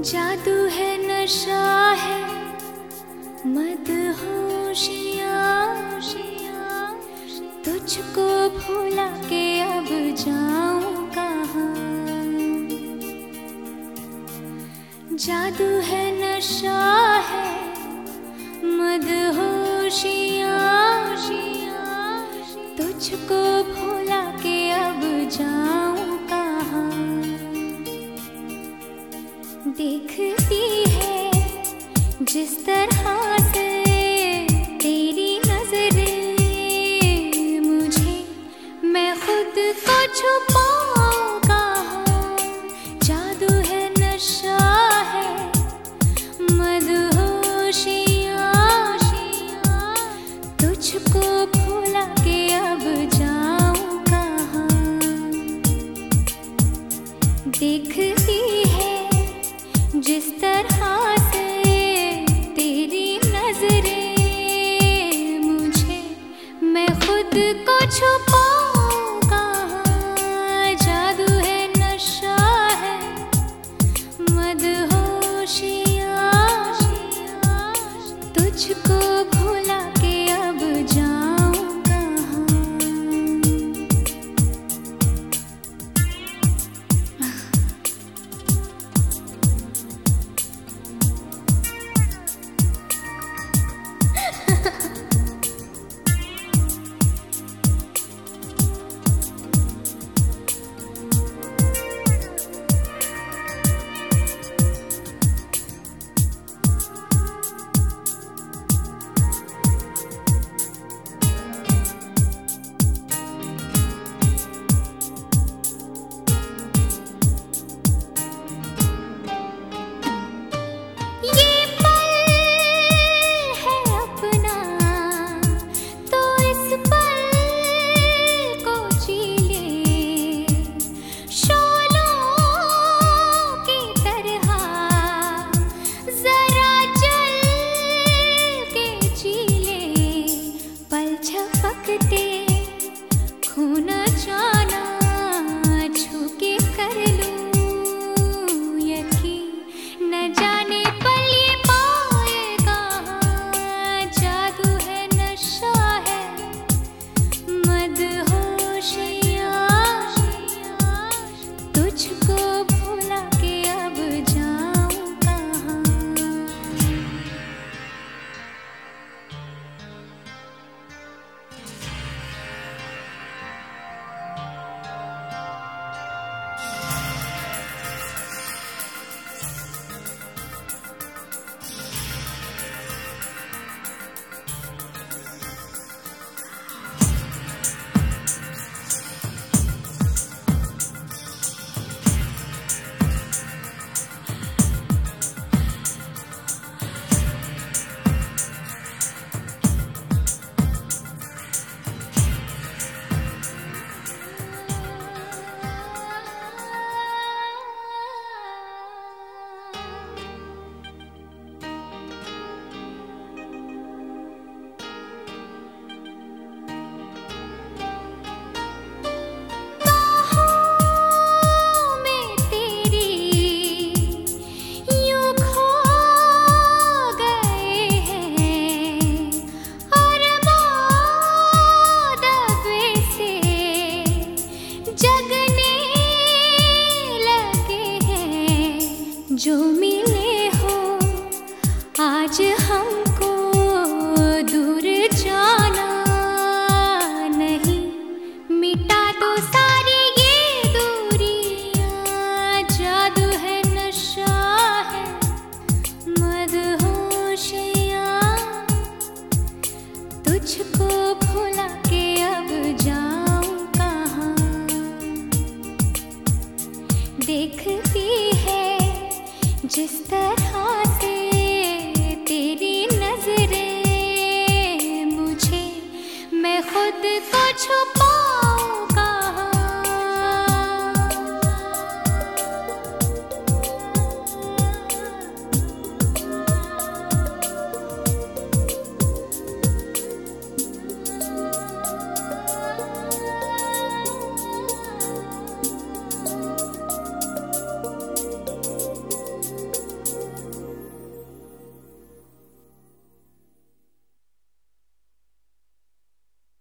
जादू है, नशा है, मदहोशियाँ, तुझको भुला के अब जाऊं कहाँ। जादू है, नशा है, मदहोशियाँ, तुझको भुला के अब जाऊं कहाँ। देखती है जिस तरह से तेरी नजरें मुझे, मैं खुद को छुपाऊं कहाँ। जादू है, नशा है, मदहोशियाँ, तुझको भुला के अब जाऊं कहाँ। देखती है जिस तरह से तेरी नजरें मुझे, मैं खुद को छुपा